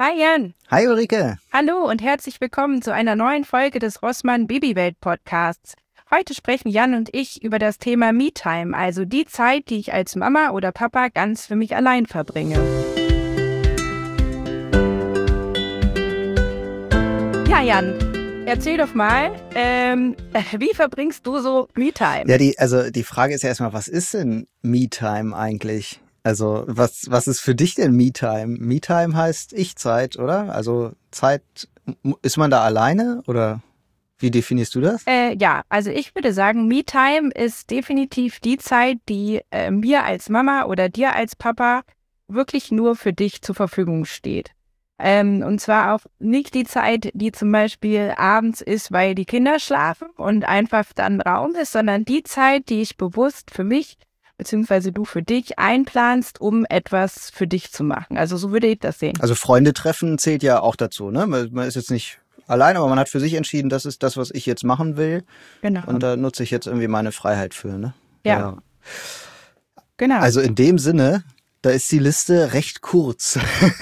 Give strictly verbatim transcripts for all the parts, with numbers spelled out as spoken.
Hi Jan. Hi Ulrike. Hallo und herzlich willkommen zu einer neuen Folge des Rossmann Babywelt Podcasts. Heute sprechen Jan und ich über das Thema Me-Time, also die Zeit, die ich als Mama oder Papa ganz für mich allein verbringe. Ja Jan, erzähl doch mal, ähm, wie verbringst du so Me-Time? Ja, die, also die Frage ist ja erstmal, was ist denn Me-Time eigentlich? Also was was ist für dich denn Me-Time? Me-Time heißt Ich-Zeit, oder? Also Zeit, ist man da alleine oder wie definierst du das? Äh, ja, also ich würde sagen, Me-Time ist definitiv die Zeit, die äh, mir als Mama oder dir als Papa wirklich nur für dich zur Verfügung steht. Ähm, und zwar auch nicht die Zeit, die zum Beispiel abends ist, weil die Kinder schlafen und einfach dann Raum ist, sondern die Zeit, die ich bewusst für mich beziehungsweise du für dich einplanst, um etwas für dich zu machen. Also so würde ich das sehen. Also Freunde treffen zählt ja auch dazu, ne? Man, man ist jetzt nicht allein, aber man hat für sich entschieden, das ist das, was ich jetzt machen will. Genau. Und da nutze ich jetzt irgendwie meine Freiheit für, ne? Ja. ja. Genau. Also in dem Sinne, da ist die Liste recht kurz.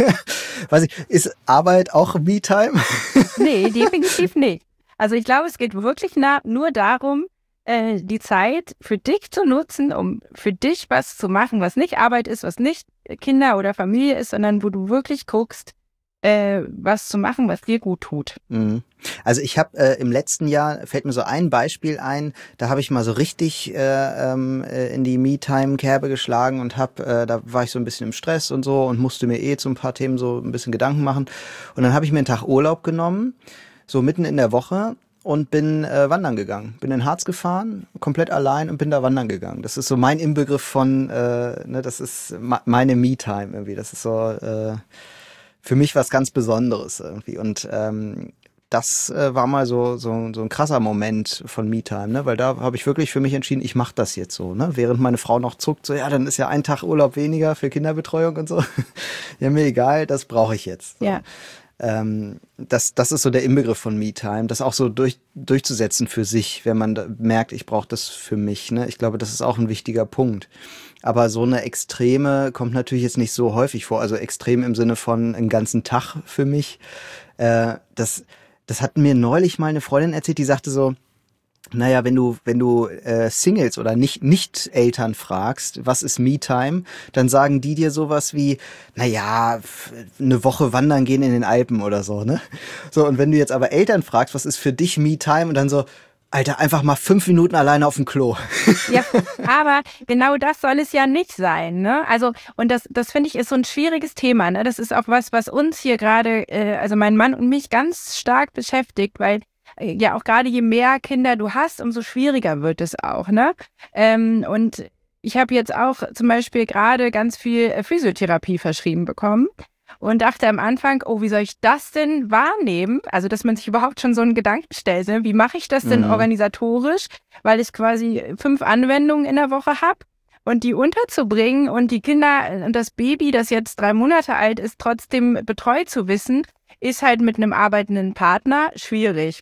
Weiß ich, ist Arbeit auch Me-Time? Nee, definitiv nicht. Also ich glaube, es geht wirklich na- nur darum, äh, die Zeit für dich zu nutzen, um für dich was zu machen, was nicht Arbeit ist, was nicht Kinder oder Familie ist, sondern wo du wirklich guckst, äh, was zu machen, was dir gut tut. Mhm. Also ich habe äh, im letzten Jahr, fällt mir so ein Beispiel ein, da habe ich mal so richtig äh, ähm, in die Me-Time-Kerbe geschlagen und habe, äh, da war ich so ein bisschen im Stress und so und musste mir eh zu ein paar Themen so ein bisschen Gedanken machen. Und dann habe ich mir einen Tag Urlaub genommen, so mitten in der Woche, und bin äh, wandern gegangen. Bin in Harz gefahren, komplett allein und bin da wandern gegangen. Das ist so mein Inbegriff von, äh, ne, das ist ma- meine Me-Time irgendwie. Das ist so äh, für mich was ganz Besonderes irgendwie. Und ähm, das äh, war mal so so so ein krasser Moment von Me-Time, ne? Weil da habe ich wirklich für mich entschieden, ich mache das jetzt so, ne? Während meine Frau noch zuckt, so ja, dann ist ja ein Tag Urlaub weniger für Kinderbetreuung und so. Ja, mir egal, das brauche ich jetzt. So. Ja. Ähm, das, das ist so der Inbegriff von Me-Time, das auch so durch, durchzusetzen für sich, wenn man da merkt, ich brauche das für mich. Ne? Ich glaube, das ist auch ein wichtiger Punkt. Aber so eine Extreme kommt natürlich jetzt nicht so häufig vor. Also extrem im Sinne von einen ganzen Tag für mich. Äh, das, das hat mir neulich mal eine Freundin erzählt, die sagte so, naja, wenn du, wenn du äh, Singles oder nicht, nicht Eltern fragst, was ist Me-Time, dann sagen die dir sowas wie, naja, eine Woche wandern gehen in den Alpen oder so, ne? So, und wenn du jetzt aber Eltern fragst, was ist für dich Me-Time, und dann so, Alter, einfach mal fünf Minuten alleine auf dem Klo. Ja, aber genau das soll es ja nicht sein, ne? Also, und das, das finde ich ist so ein schwieriges Thema, ne? Das ist auch was, was uns hier gerade, äh, also mein Mann und mich ganz stark beschäftigt, weil ja auch gerade je mehr Kinder du hast, umso schwieriger wird es auch, ne? Ähm, und ich habe jetzt auch zum Beispiel gerade ganz viel Physiotherapie verschrieben bekommen und dachte am Anfang, oh, wie soll ich das denn wahrnehmen? Also, dass man sich überhaupt schon so einen Gedanken stellt, ne? Wie mache ich das denn Mhm. organisatorisch? Weil ich quasi fünf Anwendungen in der Woche habe. Und die unterzubringen und die Kinder und das Baby, das jetzt drei Monate alt ist, trotzdem betreut zu wissen, ist halt mit einem arbeitenden Partner schwierig.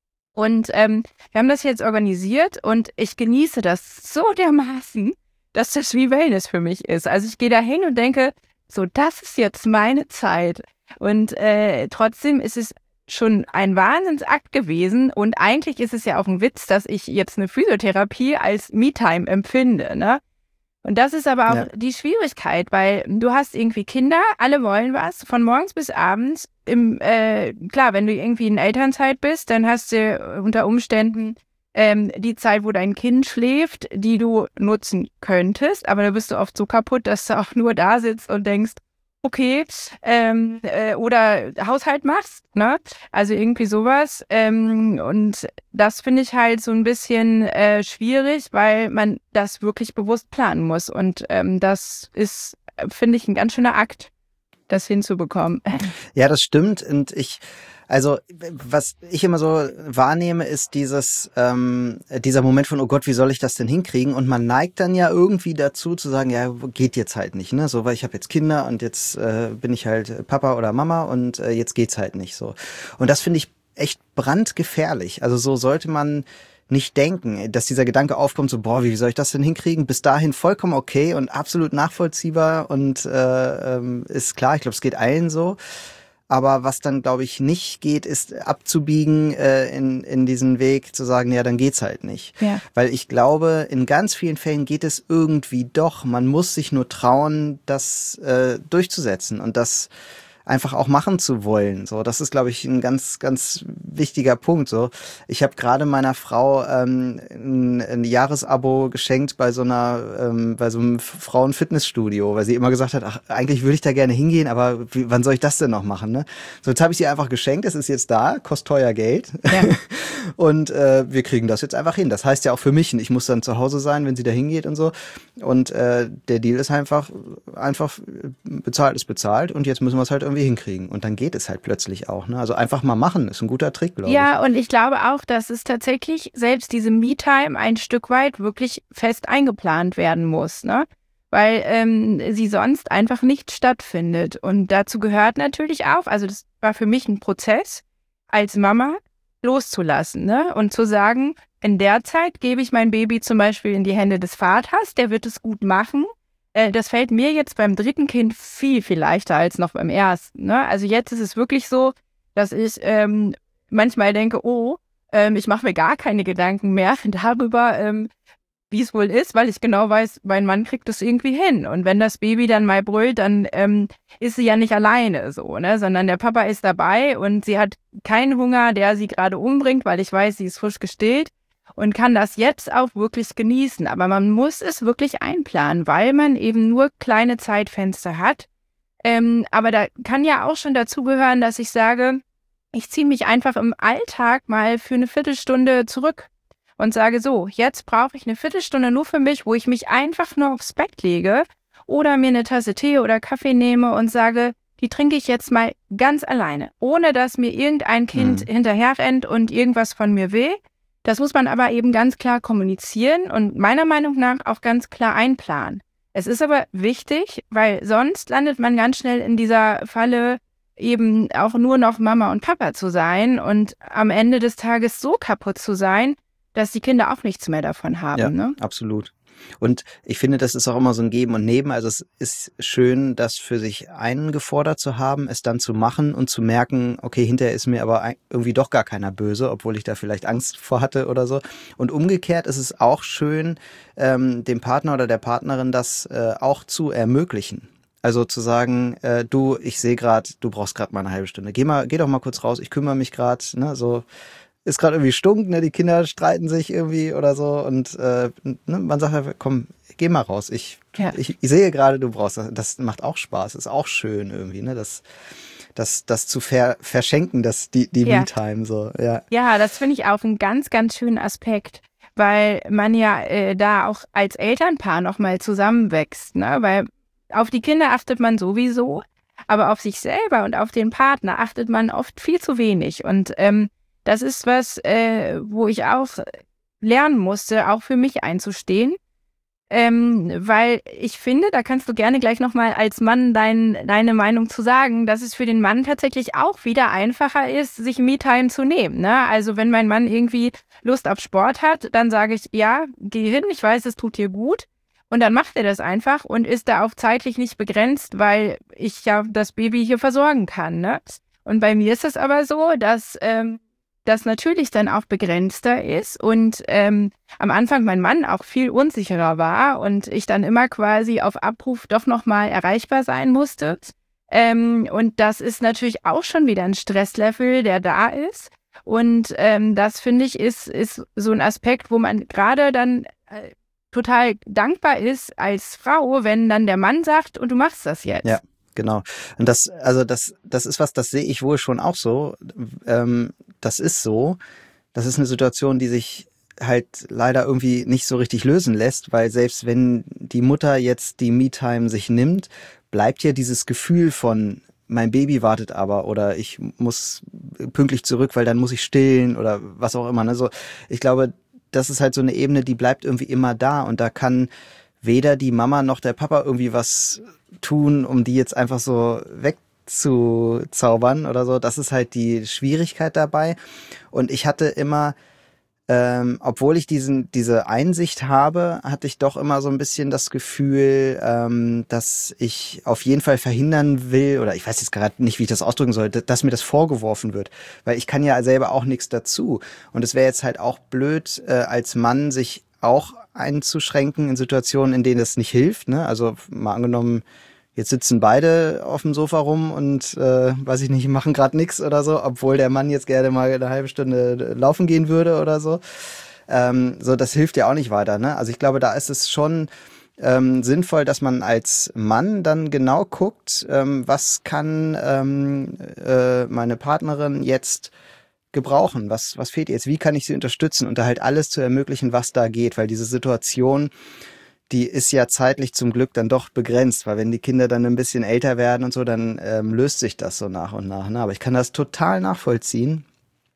Und ähm, wir haben das jetzt organisiert und ich genieße das so dermaßen, dass das wie Wellness für mich ist. Also ich gehe da hin und denke, so, das ist jetzt meine Zeit. Und äh, trotzdem ist es schon ein Wahnsinnsakt gewesen. Und eigentlich ist es ja auch ein Witz, dass ich jetzt eine Physiotherapie als Me-Time empfinde, ne? Und das ist aber auch ja. die Schwierigkeit, weil du hast irgendwie Kinder, alle wollen was, von morgens bis abends. Im, äh, klar, wenn du irgendwie in Elternzeit bist, dann hast du unter Umständen ähm, die Zeit, wo dein Kind schläft, die du nutzen könntest. Aber da bist du oft so kaputt, dass du auch nur da sitzt und denkst, okay, ähm, äh, oder Haushalt machst, ne? Also irgendwie sowas. Ähm, und das finde ich halt so ein bisschen äh, schwierig, weil man das wirklich bewusst planen muss. Und ähm, das ist, finde ich, ein ganz schöner Akt, das hinzubekommen. Ja, das stimmt. Und ich, also was ich immer so wahrnehme, ist dieses ähm, dieser Moment von, oh Gott, wie soll ich das denn hinkriegen? Und man neigt dann ja irgendwie dazu zu sagen, ja, geht jetzt halt nicht, ne? So, weil ich habe jetzt Kinder und jetzt äh, bin ich halt Papa oder Mama und äh, jetzt geht's halt nicht so. Und das finde ich echt brandgefährlich. Also so sollte man nicht denken, dass dieser Gedanke aufkommt, so, boah, wie soll ich das denn hinkriegen? Bis dahin vollkommen okay und absolut nachvollziehbar und äh, ähm, ist klar, ich glaube, es geht allen so. Aber was dann, glaube ich, nicht geht, ist abzubiegen äh, in, in diesen Weg, zu sagen, ja, dann geht's halt nicht. Ja. Weil ich glaube, in ganz vielen Fällen geht es irgendwie doch. Man muss sich nur trauen, das äh, durchzusetzen und das einfach auch machen zu wollen. So, das ist, glaube ich, ein ganz, ganz wichtiger Punkt. So, ich habe gerade meiner Frau ähm, ein, ein Jahresabo geschenkt bei so einer, ähm, bei so einem Frauenfitnessstudio, weil sie immer gesagt hat, ach, eigentlich würde ich da gerne hingehen, aber wie, wann soll ich das denn noch machen? Ne? So, jetzt habe ich sie einfach geschenkt. Es ist jetzt da, kostet teuer Geld Ja. und äh, wir kriegen das jetzt einfach hin. Das heißt ja auch für mich, ich muss dann zu Hause sein, wenn sie da hingeht und so. Und äh, der Deal ist einfach, einfach bezahlt ist bezahlt und jetzt müssen wir es halt irgendwie hinkriegen. Und dann geht es halt plötzlich auch. Ne? Also einfach mal machen, ist ein guter Trick, glaube ich. Ja, und ich glaube auch, dass es tatsächlich selbst diese Me-Time ein Stück weit wirklich fest eingeplant werden muss, ne? Weil ähm, sie sonst einfach nicht stattfindet. Und dazu gehört natürlich auch, also das war für mich ein Prozess, als Mama loszulassen, ne? Und zu sagen, in der Zeit gebe ich mein Baby zum Beispiel in die Hände des Vaters, der wird es gut machen. Das fällt mir jetzt beim dritten Kind viel, viel leichter als noch beim ersten. Ne? Also jetzt ist es wirklich so, dass ich ähm, manchmal denke, oh, ähm, ich mache mir gar keine Gedanken mehr darüber, ähm, wie es wohl ist, weil ich genau weiß, mein Mann kriegt das irgendwie hin. Und wenn das Baby dann mal brüllt, dann ähm, ist sie ja nicht alleine so, ne? Sondern der Papa ist dabei und sie hat keinen Hunger, der sie gerade umbringt, weil ich weiß, sie ist frisch gestillt. Und kann das jetzt auch wirklich genießen. Aber man muss es wirklich einplanen, weil man eben nur kleine Zeitfenster hat. Ähm, aber da kann ja auch schon dazugehören, dass ich sage, ich ziehe mich einfach im Alltag mal für eine Viertelstunde zurück und sage so, jetzt brauche ich eine Viertelstunde nur für mich, wo ich mich einfach nur aufs Bett lege oder mir eine Tasse Tee oder Kaffee nehme und sage, die trinke ich jetzt mal ganz alleine, ohne dass mir irgendein Kind Mhm. hinterher rennt und irgendwas von mir will. Das muss man aber eben ganz klar kommunizieren und meiner Meinung nach auch ganz klar einplanen. Es ist aber wichtig, weil sonst landet man ganz schnell in dieser Falle, eben auch nur noch Mama und Papa zu sein und am Ende des Tages so kaputt zu sein, dass die Kinder auch nichts mehr davon haben. Ja, ne? absolut. Und ich finde, das ist auch immer so ein Geben und Nehmen. Also es ist schön, das für sich eingefordert zu haben, es dann zu machen und zu merken, okay, hinterher ist mir aber irgendwie doch gar keiner böse, obwohl ich da vielleicht Angst vor hatte oder so. Und umgekehrt ist es auch schön, ähm, dem Partner oder der Partnerin das äh, auch zu ermöglichen. Also zu sagen, äh, du, ich sehe gerade, du brauchst gerade mal eine halbe Stunde. Geh mal, geh doch mal kurz raus, ich kümmere mich gerade, ne, so. Ist gerade irgendwie stunk, ne? Die Kinder streiten sich irgendwie oder so und äh, ne? Man sagt einfach, komm, geh mal raus. Ich, Ja. ich, ich sehe gerade, du brauchst das. Das macht auch Spaß, ist auch schön irgendwie, ne? Das, das, das zu ver, verschenken, das die die Ja. Me-Time so, ja. Ja, das finde ich auch einen ganz, ganz schönen Aspekt, weil man ja äh, da auch als Elternpaar nochmal zusammenwächst, ne? Weil auf die Kinder achtet man sowieso, aber auf sich selber und auf den Partner achtet man oft viel zu wenig. Und ähm, das ist was, äh, wo ich auch lernen musste, auch für mich einzustehen. Ähm, weil ich finde, da kannst du gerne gleich nochmal als Mann dein, deine Meinung zu sagen, dass es für den Mann tatsächlich auch wieder einfacher ist, sich Me-Time zu nehmen. Ne? Also wenn mein Mann irgendwie Lust auf Sport hat, dann sage ich, ja, geh hin, ich weiß, es tut dir gut. Und dann macht er das einfach und ist da auch zeitlich nicht begrenzt, weil ich ja das Baby hier versorgen kann. Ne? Und bei mir ist es aber so, dass ähm, das natürlich dann auch begrenzter ist und ähm, am Anfang mein Mann auch viel unsicherer war und ich dann immer quasi auf Abruf doch nochmal erreichbar sein musste. Ähm, und das ist natürlich auch schon wieder ein Stresslevel, der da ist. Und ähm, das, finde ich, ist, ist so ein Aspekt, wo man gerade dann äh, total dankbar ist als Frau, wenn dann der Mann sagt, und du machst das jetzt. Ja. Genau. Und das, also das, das ist was, das sehe ich wohl schon auch so. Ähm, das ist so. Das ist eine Situation, die sich halt leider irgendwie nicht so richtig lösen lässt, weil selbst wenn die Mutter jetzt die Me-Time sich nimmt, bleibt ja dieses Gefühl von, mein Baby wartet aber oder ich muss pünktlich zurück, weil dann muss ich stillen oder was auch immer. Also ich glaube, das ist halt so eine Ebene, die bleibt irgendwie immer da und da kann weder die Mama noch der Papa irgendwie was tun, um die jetzt einfach so wegzuzaubern oder so. Das ist halt die Schwierigkeit dabei. Und ich hatte immer Ähm, obwohl ich diesen, diese Einsicht habe, hatte ich doch immer so ein bisschen das Gefühl, ähm, dass ich auf jeden Fall verhindern will, oder ich weiß jetzt gerade nicht, wie ich das ausdrücken soll, dass mir das vorgeworfen wird. Weil ich kann ja selber auch nichts dazu. Und es wäre jetzt halt auch blöd, äh, als Mann sich auch einzuschränken in Situationen, in denen das nicht hilft. Ne? Also mal angenommen, jetzt sitzen beide auf dem Sofa rum und, äh, weiß ich nicht, machen gerade nichts oder so, obwohl der Mann jetzt gerne mal eine halbe Stunde laufen gehen würde oder so. Ähm, so, das hilft ja auch nicht weiter. Ne? Also ich glaube, da ist es schon ähm, sinnvoll, dass man als Mann dann genau guckt, ähm, was kann ähm, äh, meine Partnerin jetzt gebrauchen, was, was fehlt ihr jetzt, wie kann ich sie unterstützen und da halt alles zu ermöglichen, was da geht, weil diese Situation, die ist ja zeitlich zum Glück dann doch begrenzt, weil wenn die Kinder dann ein bisschen älter werden und so, dann ähm, löst sich das so nach und nach. Ne? Aber ich kann das total nachvollziehen,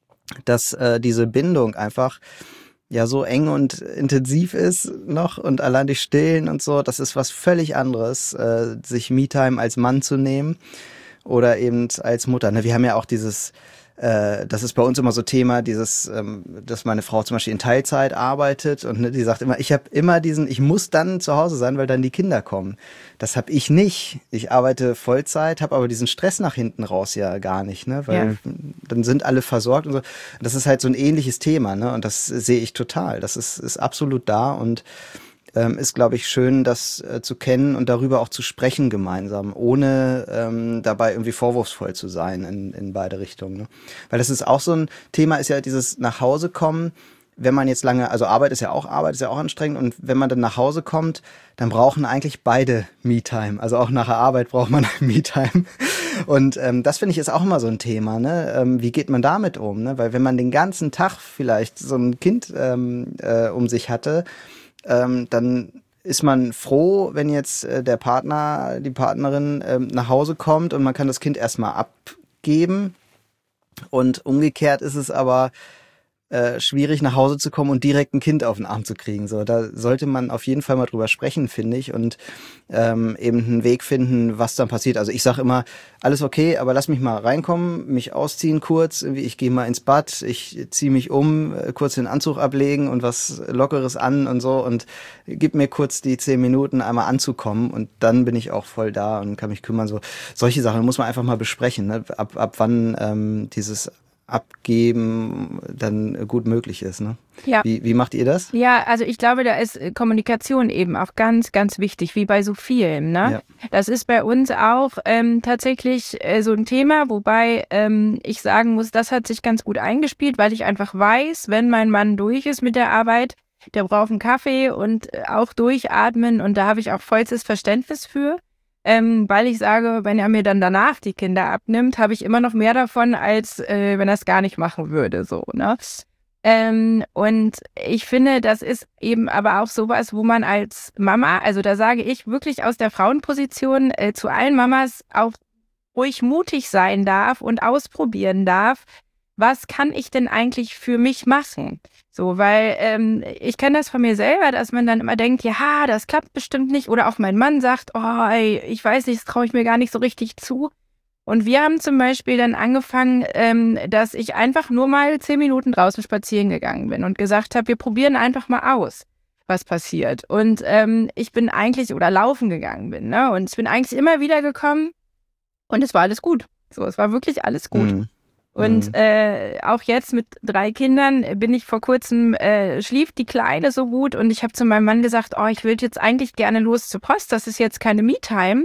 dass äh, diese Bindung einfach ja so eng und intensiv ist noch und allein durch Stillen und so, das ist was völlig anderes, äh, sich Me-Time als Mann zu nehmen oder eben als Mutter. Ne? Wir haben ja auch dieses äh, das ist bei uns immer so Thema, dieses, ähm, dass meine Frau zum Beispiel in Teilzeit arbeitet und ne, die sagt immer, ich habe immer diesen, ich muss dann zu Hause sein, weil dann die Kinder kommen. Das habe ich nicht. Ich arbeite Vollzeit, habe aber diesen Stress nach hinten raus ja gar nicht, ne, weil ja. Dann sind alle versorgt und so. Das ist halt so ein ähnliches Thema, ne, und das sehe ich total. Das ist, ist absolut da und Ähm, ist, glaube ich, schön, das äh, zu kennen und darüber auch zu sprechen gemeinsam, ohne ähm, dabei irgendwie vorwurfsvoll zu sein in, in beide Richtungen. Ne? Weil das ist auch so ein Thema, ist ja dieses nach Hause kommen, wenn man jetzt lange, also Arbeit ist ja auch Arbeit, ist ja auch anstrengend und wenn man dann nach Hause kommt, dann brauchen eigentlich beide Me-Time. Also auch nach der Arbeit braucht man Me-Time. Und ähm, das finde ich ist auch immer so ein Thema, ne? Ähm, wie geht man damit um? Ne? Weil wenn man den ganzen Tag vielleicht so ein Kind ähm, äh, um sich hatte, Ähm, dann ist man froh, wenn jetzt äh, der Partner, die Partnerin ähm, nach Hause kommt und man kann das Kind erstmal abgeben. Und umgekehrt ist es aber äh, schwierig, nach Hause zu kommen und direkt ein Kind auf den Arm zu kriegen. So, da sollte man auf jeden Fall mal drüber sprechen, finde ich, und ähm, eben einen Weg finden, was dann passiert. Also ich sage immer, alles okay, aber lass mich mal reinkommen, mich ausziehen kurz, ich gehe mal ins Bad, ich ziehe mich um, kurz den Anzug ablegen und was Lockeres an und so und gib mir kurz die zehn Minuten einmal anzukommen und dann bin ich auch voll da und kann mich kümmern. So solche Sachen muss man einfach mal besprechen, ne? ab, ab wann ähm, dieses Abgeben dann gut möglich ist. Ne? Ja. Wie, wie macht ihr das? Ja, also ich glaube, da ist Kommunikation eben auch ganz, ganz wichtig, wie bei so vielen. Ne? Ja. Das ist bei uns auch ähm, tatsächlich äh, so ein Thema, wobei ähm, ich sagen muss, das hat sich ganz gut eingespielt, weil ich einfach weiß, wenn mein Mann durch ist mit der Arbeit, der braucht einen Kaffee und auch durchatmen und da habe ich auch vollstes Verständnis für. Ähm, weil ich sage, wenn er mir dann danach die Kinder abnimmt, habe ich immer noch mehr davon, als äh, wenn er es gar nicht machen würde. So, ne? Ähm, und ich finde, das ist eben aber auch sowas, wo man als Mama, also da sage ich wirklich aus der Frauenposition äh, zu allen Mamas auch ruhig mutig sein darf und ausprobieren darf, was kann ich denn eigentlich für mich machen? So, weil ähm, ich kenne das von mir selber, dass man dann immer denkt, ja, das klappt bestimmt nicht. Oder auch mein Mann sagt, oh, ey, ich weiß nicht, das traue ich mir gar nicht so richtig zu. Und wir haben zum Beispiel dann angefangen, ähm, dass ich einfach nur mal zehn Minuten draußen spazieren gegangen bin und gesagt habe, wir probieren einfach mal aus, was passiert. Und ähm, ich bin eigentlich, oder laufen gegangen bin, ne? Und ich bin eigentlich immer wieder gekommen und es war alles gut. So, es war wirklich alles gut. Mhm. Und äh, auch jetzt mit drei Kindern bin ich vor kurzem, äh, schlief die Kleine so gut und ich habe zu meinem Mann gesagt, oh, ich will jetzt eigentlich gerne los zur Post, das ist jetzt keine Me-Time,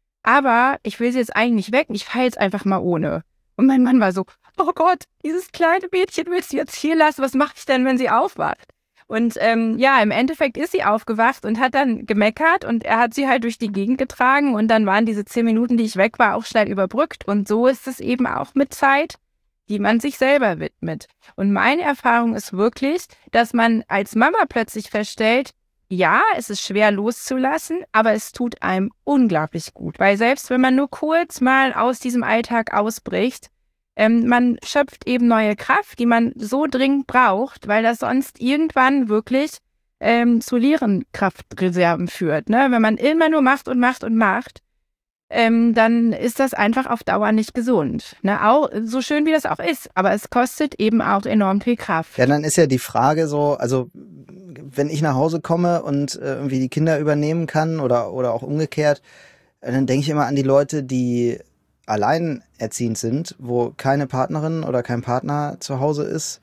aber ich will sie jetzt eigentlich nicht weg, ich fahre jetzt einfach mal ohne. Und mein Mann war so, oh Gott, dieses kleine Mädchen willst du jetzt hier lassen, was mache ich denn, wenn sie aufwacht? Und ähm, ja, im Endeffekt ist sie aufgewacht und hat dann gemeckert und er hat sie halt durch die Gegend getragen und dann waren diese zehn Minuten, die ich weg war, auch schnell überbrückt und so ist es eben auch mit Zeit, die man sich selber widmet. Und meine Erfahrung ist wirklich, dass man als Mama plötzlich feststellt, ja, es ist schwer loszulassen, aber es tut einem unglaublich gut. Weil selbst wenn man nur kurz mal aus diesem Alltag ausbricht, ähm, man schöpft eben neue Kraft, die man so dringend braucht, weil das sonst irgendwann wirklich ähm, zu leeren Kraftreserven führt. Ne? Wenn man immer nur macht und macht und macht, ähm, dann ist das einfach auf Dauer nicht gesund. Ne? Auch so schön wie das auch ist, aber es kostet eben auch enorm viel Kraft. Ja, dann ist ja die Frage so, also wenn ich nach Hause komme und äh, irgendwie die Kinder übernehmen kann oder oder auch umgekehrt, äh, dann denke ich immer an die Leute, die alleinerziehend sind, wo keine Partnerin oder kein Partner zu Hause ist.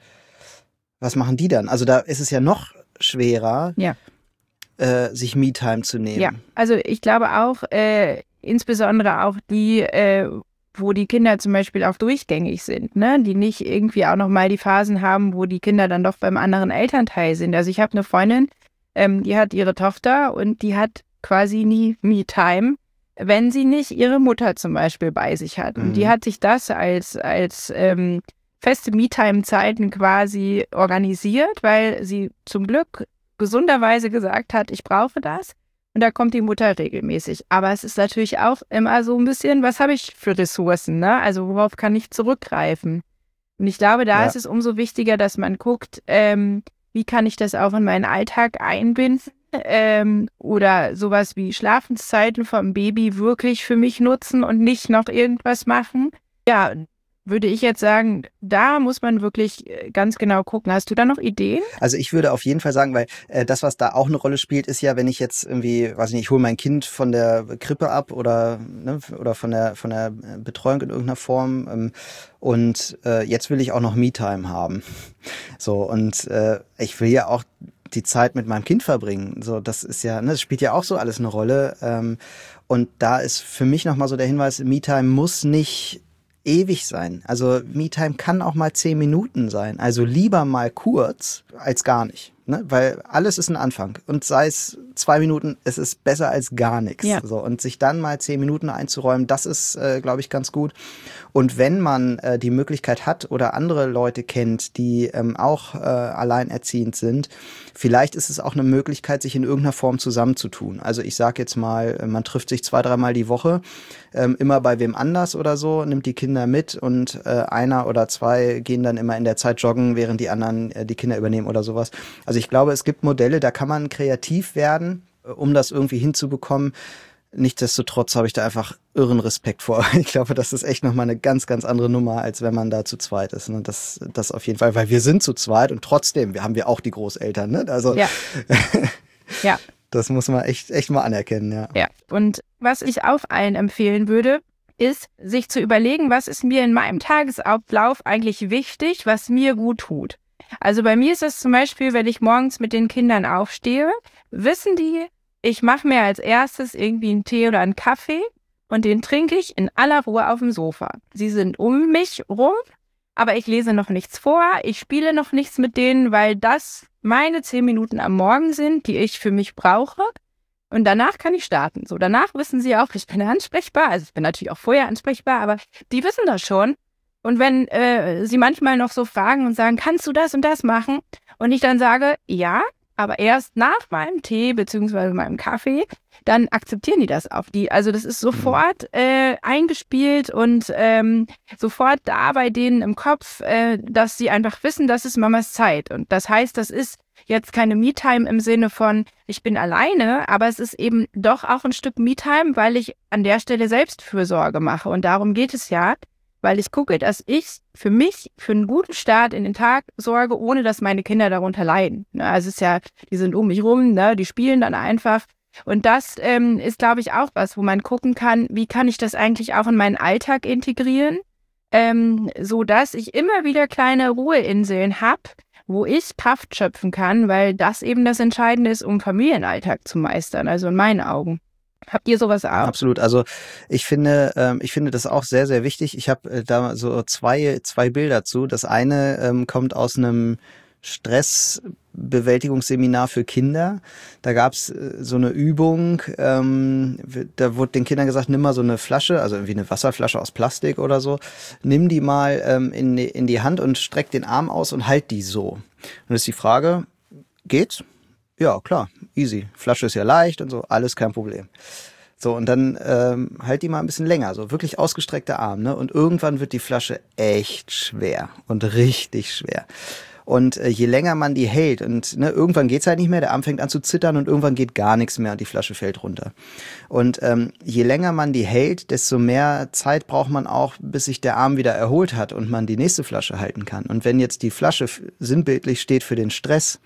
Was machen die dann? Also da ist es ja noch schwerer, Ja. äh, sich Me-Time zu nehmen. Ja, also ich glaube auch, äh, insbesondere auch die, äh, wo die Kinder zum Beispiel auch durchgängig sind, ne, die nicht irgendwie auch nochmal die Phasen haben, wo die Kinder dann doch beim anderen Elternteil sind. Also ich habe eine Freundin, ähm, die hat ihre Tochter und die hat quasi nie Me-Time, wenn sie nicht ihre Mutter zum Beispiel bei sich hat. Und Mhm. die hat sich das als, als ähm, feste Me-Time-Zeiten quasi organisiert, weil sie zum Glück gesunderweise gesagt hat, ich brauche das. Und da kommt die Mutter regelmäßig. Aber es ist natürlich auch immer so ein bisschen, was habe ich für Ressourcen, ne? Also worauf kann ich zurückgreifen? Und ich glaube, da Ja. ist es umso wichtiger, dass man guckt, ähm, wie kann ich das auch in meinen Alltag einbinden? Ähm, oder sowas wie Schlafenszeiten vom Baby wirklich für mich nutzen und nicht noch irgendwas machen. Ja, würde ich jetzt sagen, da muss man wirklich äh, ganz genau gucken. Hast du da noch Ideen? Also ich würde auf jeden Fall sagen, weil äh, das, was da auch eine Rolle spielt, ist ja, wenn ich jetzt irgendwie, weiß ich nicht, ich hole mein Kind von der Krippe ab oder ne, oder von der von der Betreuung in irgendeiner Form ähm, und äh, jetzt will ich auch noch Me-Time haben. So und äh, ich will ja auch die Zeit mit meinem Kind verbringen. So, das ist ja, ne, das spielt ja auch so alles eine Rolle. Ähm, und da ist für mich nochmal so der Hinweis, Me-Time muss nicht ewig sein. Also Me-Time kann auch mal zehn Minuten sein. Also lieber mal kurz als gar nicht. Ne? Weil alles ist ein Anfang. Und sei es zwei Minuten, es ist besser als gar nichts. Ja. So, und sich dann mal zehn Minuten einzuräumen, das ist, äh, glaube ich, ganz gut. Und wenn man äh, die Möglichkeit hat oder andere Leute kennt, die ähm, auch äh, alleinerziehend sind, vielleicht ist es auch eine Möglichkeit, sich in irgendeiner Form zusammenzutun. Also ich sage jetzt mal, man trifft sich zwei, dreimal die Woche, ähm, immer bei wem anders oder so, nimmt die Kinder mit und äh, einer oder zwei gehen dann immer in der Zeit joggen, während die anderen äh, die Kinder übernehmen oder sowas. Also ich glaube, es gibt Modelle, da kann man kreativ werden, äh, um das irgendwie hinzubekommen. Nichtsdestotrotz habe ich da einfach irren Respekt vor. Ich glaube, das ist echt nochmal eine ganz, ganz andere Nummer, als wenn man da zu zweit ist. Ne? Das, das auf jeden Fall, weil wir sind zu zweit und trotzdem, wir haben wir auch die Großeltern. Ne? Also Ja. Ja. Das muss man echt, echt mal anerkennen, ja. Ja. Und was ich auch allen empfehlen würde, ist, sich zu überlegen, was ist mir in meinem Tagesablauf eigentlich wichtig, was mir gut tut. Also bei mir ist es zum Beispiel, wenn ich morgens mit den Kindern aufstehe, wissen die, ich mache mir als erstes irgendwie einen Tee oder einen Kaffee und den trinke ich in aller Ruhe auf dem Sofa. Sie sind um mich rum, aber ich lese noch nichts vor, ich spiele noch nichts mit denen, weil das meine zehn Minuten am Morgen sind, die ich für mich brauche. Und danach kann ich starten. So, danach wissen sie auch, ich bin ansprechbar. Also ich bin natürlich auch vorher ansprechbar, aber die wissen das schon. Und wenn äh, sie manchmal noch so fragen und sagen, kannst du das und das machen? Und ich dann sage, ja, aber erst nach meinem Tee beziehungsweise meinem Kaffee, dann akzeptieren die das auf die. Also das ist sofort äh, eingespielt und ähm, sofort da bei denen im Kopf, äh, dass sie einfach wissen, das ist Mamas Zeit. Und das heißt, das ist jetzt keine Me-Time im Sinne von, ich bin alleine, aber es ist eben doch auch ein Stück Me-Time, weil ich an der Stelle Selbstfürsorge mache. Und darum geht es ja, weil ich gucke, dass ich für mich, für einen guten Start in den Tag sorge, ohne dass meine Kinder darunter leiden. Ne? Also es ist ja, die sind um mich rum, ne? Die spielen dann einfach. Und das ähm, ist, glaube ich, auch was, wo man gucken kann, wie kann ich das eigentlich auch in meinen Alltag integrieren, ähm, so dass ich immer wieder kleine Ruheinseln habe, wo ich Kraft schöpfen kann, weil das eben das Entscheidende ist, um Familienalltag zu meistern, also in meinen Augen. Habt ihr sowas auch? Absolut. Also ich finde, ähm, ich finde das auch sehr, sehr wichtig. Ich habe äh, da so zwei, zwei Bilder zu. Das eine ähm, kommt aus einem Stressbewältigungsseminar für Kinder. Da gab's äh, so eine Übung, ähm, da wurde den Kindern gesagt, nimm mal so eine Flasche, also irgendwie eine Wasserflasche aus Plastik oder so, nimm die mal ähm, in, die, in die Hand und streck den Arm aus und halt die so. Und das ist die Frage, geht's? Ja, klar, easy. Flasche ist ja leicht und so, alles kein Problem. So, und dann ähm, halt die mal ein bisschen länger, so wirklich ausgestreckter Arm, ne? Und irgendwann wird die Flasche echt schwer und richtig schwer. Und äh, je länger man die hält und ne, irgendwann geht's halt nicht mehr, der Arm fängt an zu zittern und irgendwann geht gar nichts mehr und die Flasche fällt runter. Und ähm, je länger man die hält, desto mehr Zeit braucht man auch, bis sich der Arm wieder erholt hat und man die nächste Flasche halten kann. Und wenn jetzt die Flasche f- sinnbildlich steht für den Stress,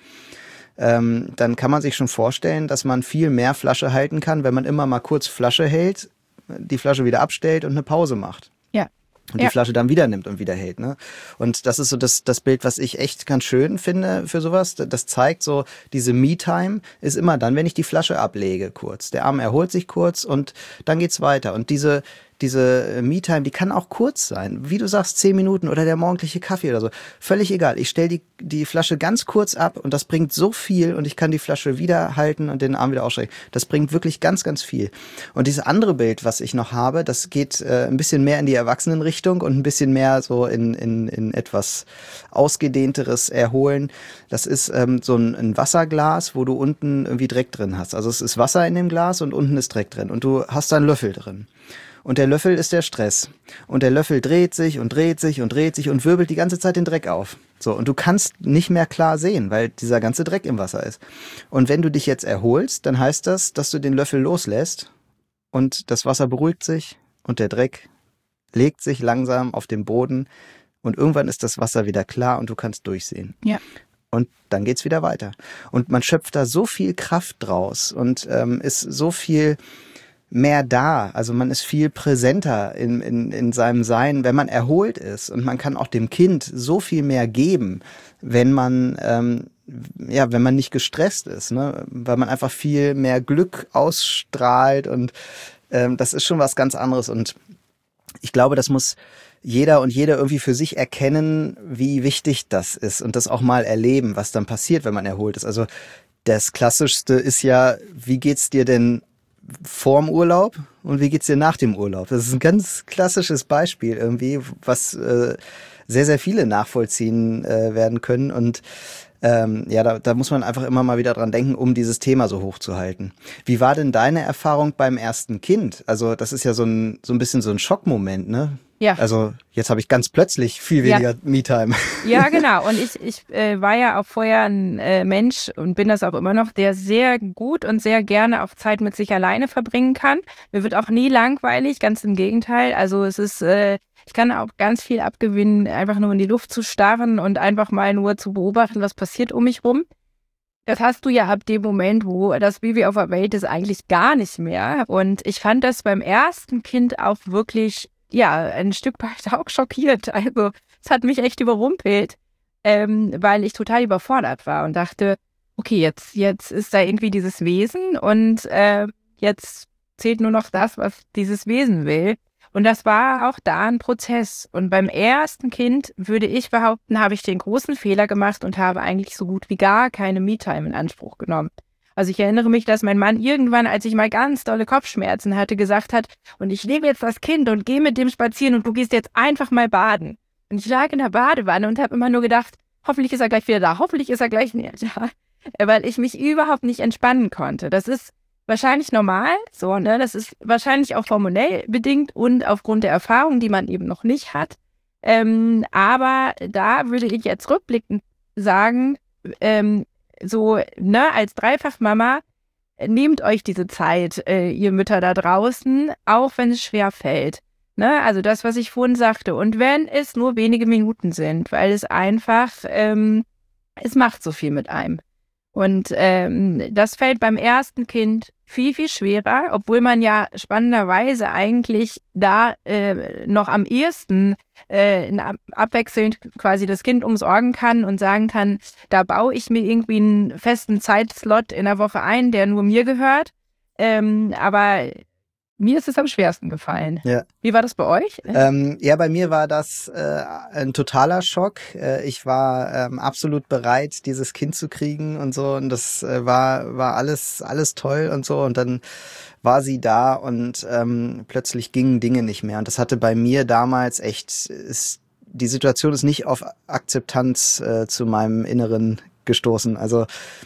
ähm, dann kann man sich schon vorstellen, dass man viel mehr Flasche halten kann, wenn man immer mal kurz Flasche hält, die Flasche wieder abstellt und eine Pause macht. Ja. Und Ja. die Flasche dann wieder nimmt und wieder hält, ne? Und das ist so das, das Bild, was ich echt ganz schön finde für sowas. Das zeigt so, diese Me-Time ist immer dann, wenn ich die Flasche ablege kurz. Der Arm erholt sich kurz und dann geht's weiter. Und diese, diese Me-Time, die kann auch kurz sein. Wie du sagst, zehn Minuten oder der morgendliche Kaffee oder so. Völlig egal. Ich stelle die, die Flasche ganz kurz ab und das bringt so viel und ich kann die Flasche wieder halten und den Arm wieder ausstrecken. Das bringt wirklich ganz, ganz viel. Und dieses andere Bild, was ich noch habe, das geht äh, ein bisschen mehr in die Erwachsenenrichtung und ein bisschen mehr so in, in, in etwas ausgedehnteres Erholen. Das ist ähm, so ein, ein Wasserglas, wo du unten irgendwie Dreck drin hast. Also es ist Wasser in dem Glas und unten ist Dreck drin und du hast da einen Löffel drin. Und der Löffel ist der Stress. Und der Löffel dreht sich und dreht sich und dreht sich und wirbelt die ganze Zeit den Dreck auf. So, und du kannst nicht mehr klar sehen, weil dieser ganze Dreck im Wasser ist. Und wenn du dich jetzt erholst, dann heißt das, dass du den Löffel loslässt und das Wasser beruhigt sich und der Dreck legt sich langsam auf den Boden und irgendwann ist das Wasser wieder klar und du kannst durchsehen. Ja. Und dann geht's wieder weiter. Und man schöpft da so viel Kraft draus und ähm, ist so viel mehr da. Also man ist viel präsenter in, in, in seinem Sein, wenn man erholt ist. Und man kann auch dem Kind so viel mehr geben, wenn man, ähm, ja, wenn man nicht gestresst ist, ne? Weil man einfach viel mehr Glück ausstrahlt und ähm, das ist schon was ganz anderes. Und ich glaube, das muss jeder und jede irgendwie für sich erkennen, wie wichtig das ist und das auch mal erleben, was dann passiert, wenn man erholt ist. Also das Klassischste ist ja, wie geht's dir denn vorm Urlaub und wie geht's dir nach dem Urlaub? Das ist ein ganz klassisches Beispiel irgendwie, was äh, sehr, sehr viele nachvollziehen äh, werden können und ähm, ja, da, da muss man einfach immer mal wieder dran denken, um dieses Thema so hochzuhalten. Wie war denn deine Erfahrung beim ersten Kind? Also das ist ja so ein so ein bisschen so ein Schockmoment, ne? Ja. Also jetzt habe ich ganz plötzlich viel weniger Ja. Me-Time. Ja, genau. Und ich, ich äh, war ja auch vorher ein äh, Mensch und bin das auch immer noch, der sehr gut und sehr gerne auch Zeit mit sich alleine verbringen kann. Mir wird auch nie langweilig, ganz im Gegenteil. Also es ist, äh, ich kann auch ganz viel abgewinnen, einfach nur in die Luft zu starren und einfach mal nur zu beobachten, was passiert um mich rum. Das hast du ja ab dem Moment, wo das Baby auf der Welt ist, eigentlich gar nicht mehr. Und ich fand das beim ersten Kind auch wirklich, ja, ein Stück weit auch schockiert. Also es hat mich echt überrumpelt, ähm, weil ich total überfordert war und dachte, okay, jetzt, jetzt ist da irgendwie dieses Wesen und äh, jetzt zählt nur noch das, was dieses Wesen will. Und das war auch da ein Prozess. Und beim ersten Kind, würde ich behaupten, habe ich den großen Fehler gemacht und habe eigentlich so gut wie gar keine Me-Time in Anspruch genommen. Also ich erinnere mich, dass mein Mann irgendwann, als ich mal ganz dolle Kopfschmerzen hatte, gesagt hat, und ich nehme jetzt das Kind und gehe mit dem spazieren und du gehst jetzt einfach mal baden. Und ich lag in der Badewanne und habe immer nur gedacht, hoffentlich ist er gleich wieder da, hoffentlich ist er gleich wieder da, weil ich mich überhaupt nicht entspannen konnte. Das ist wahrscheinlich normal, so, ne? Das ist wahrscheinlich auch hormonell bedingt und aufgrund der Erfahrung, die man eben noch nicht hat. Ähm, aber da würde ich jetzt rückblickend sagen, ähm, so, ne, als Dreifachmama, nehmt euch diese Zeit, äh, ihr Mütter da draußen, auch wenn es schwer fällt. Ne? Also das, was ich vorhin sagte. Und wenn es nur wenige Minuten sind, weil es einfach, ähm, es macht so viel mit einem. Und ähm, das fällt beim ersten Kind viel, viel schwerer, obwohl man ja spannenderweise eigentlich da äh, noch am ehesten äh, in ab abwechselnd quasi das Kind umsorgen kann und sagen kann, da baue ich mir irgendwie einen festen Zeitslot in der Woche ein, der nur mir gehört. Ähm, aber mir ist es am schwersten gefallen. Ja. Wie war das bei euch? Ähm, ja, bei mir war das äh, ein totaler Schock. Äh, ich war ähm, absolut bereit, dieses Kind zu kriegen und so. Und das äh, war war alles alles toll und so. Und dann war sie da und ähm, plötzlich gingen Dinge nicht mehr. Und das hatte bei mir damals echt, ist, die Situation ist nicht auf Akzeptanz äh, zu meinem Inneren gestoßen. Also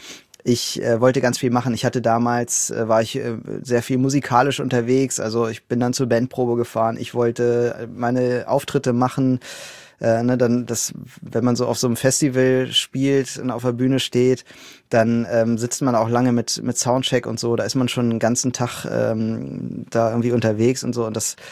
ich äh, wollte ganz viel machen. Ich hatte damals, äh, war ich äh, sehr viel musikalisch unterwegs. Also ich bin dann zur Bandprobe gefahren. Ich wollte meine Auftritte machen. Äh, ne, dann das, wenn man so auf so einem Festival spielt und auf der Bühne steht, dann ähm, sitzt man auch lange mit mit Soundcheck und so. Da ist man schon den ganzen Tag ähm, da irgendwie unterwegs und so. Und das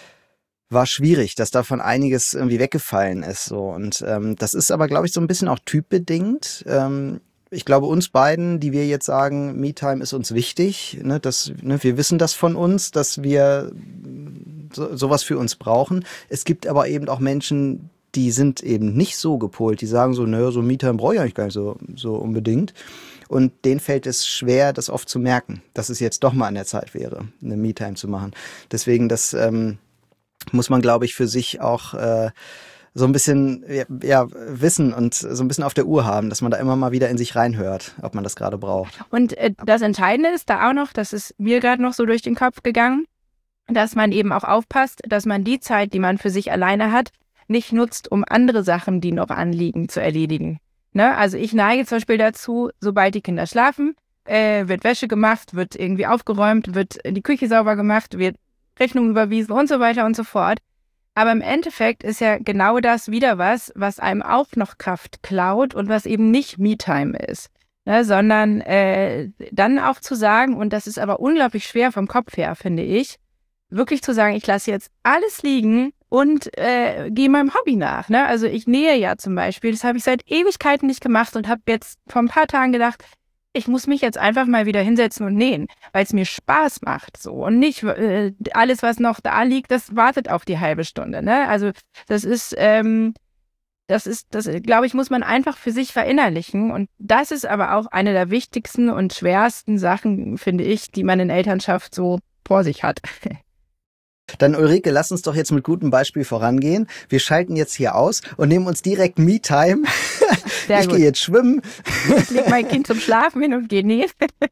war schwierig, dass davon einiges irgendwie weggefallen ist. So. Und ähm, das ist aber, glaube ich, so ein bisschen auch typbedingt. Ähm, ich glaube, uns beiden, die wir jetzt sagen, Me-Time ist uns wichtig, ne, dass, ne, wir wissen das von uns, dass wir so, sowas für uns brauchen. Es gibt aber eben auch Menschen, die sind eben nicht so gepolt, die sagen so, naja, so Me-Time brauche ich eigentlich gar nicht so, so unbedingt. Und denen fällt es schwer, das oft zu merken, dass es jetzt doch mal an der Zeit wäre, eine Me-Time zu machen. Deswegen, das ähm, muss man, glaube ich, für sich auch äh, so ein bisschen ja, ja, wissen und so ein bisschen auf der Uhr haben, dass man da immer mal wieder in sich reinhört, ob man das gerade braucht. Und äh, das Entscheidende ist da auch noch, das ist mir gerade noch so durch den Kopf gegangen, dass man eben auch aufpasst, dass man die Zeit, die man für sich alleine hat, nicht nutzt, um andere Sachen, die noch anliegen, zu erledigen. Ne? Also ich neige zum Beispiel dazu, sobald die Kinder schlafen, äh, wird Wäsche gemacht, wird irgendwie aufgeräumt, wird die Küche sauber gemacht, wird Rechnungen überwiesen und so weiter und so fort. Aber im Endeffekt ist ja genau das wieder was, was einem auch noch Kraft klaut und was eben nicht Me-Time ist. Ne, sondern äh, dann auch zu sagen, und das ist aber unglaublich schwer vom Kopf her, finde ich, wirklich zu sagen, ich lasse jetzt alles liegen und äh, gehe meinem Hobby nach. Ne? Also ich nähe ja zum Beispiel, das habe ich seit Ewigkeiten nicht gemacht und habe jetzt vor ein paar Tagen gedacht, ich muss mich jetzt einfach mal wieder hinsetzen und nähen, weil es mir Spaß macht so und nicht äh, alles, was noch da liegt, das wartet auf die halbe Stunde. Ne? Also das ist, ähm, das ist, das glaube ich, muss man einfach für sich verinnerlichen und das ist aber auch eine der wichtigsten und schwersten Sachen, finde ich, die man in Elternschaft so vor sich hat. Dann Ulrike, lass uns doch jetzt mit gutem Beispiel vorangehen. Wir schalten jetzt hier aus und nehmen uns direkt Me-Time. Sehr ich gut. gehe jetzt schwimmen. Ich lege mein Kind zum Schlafen hin und gehe nähen.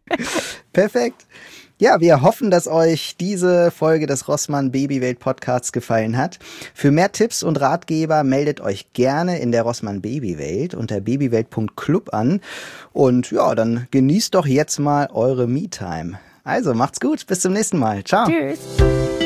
Perfekt. Ja, wir hoffen, dass euch diese Folge des Rossmann Babywelt Podcasts gefallen hat. Für mehr Tipps und Ratgeber meldet euch gerne in der Rossmann Babywelt unter babywelt punkt club an. Und ja, dann genießt doch jetzt mal eure Me-Time. Also macht's gut, bis zum nächsten Mal. Ciao. Tschüss.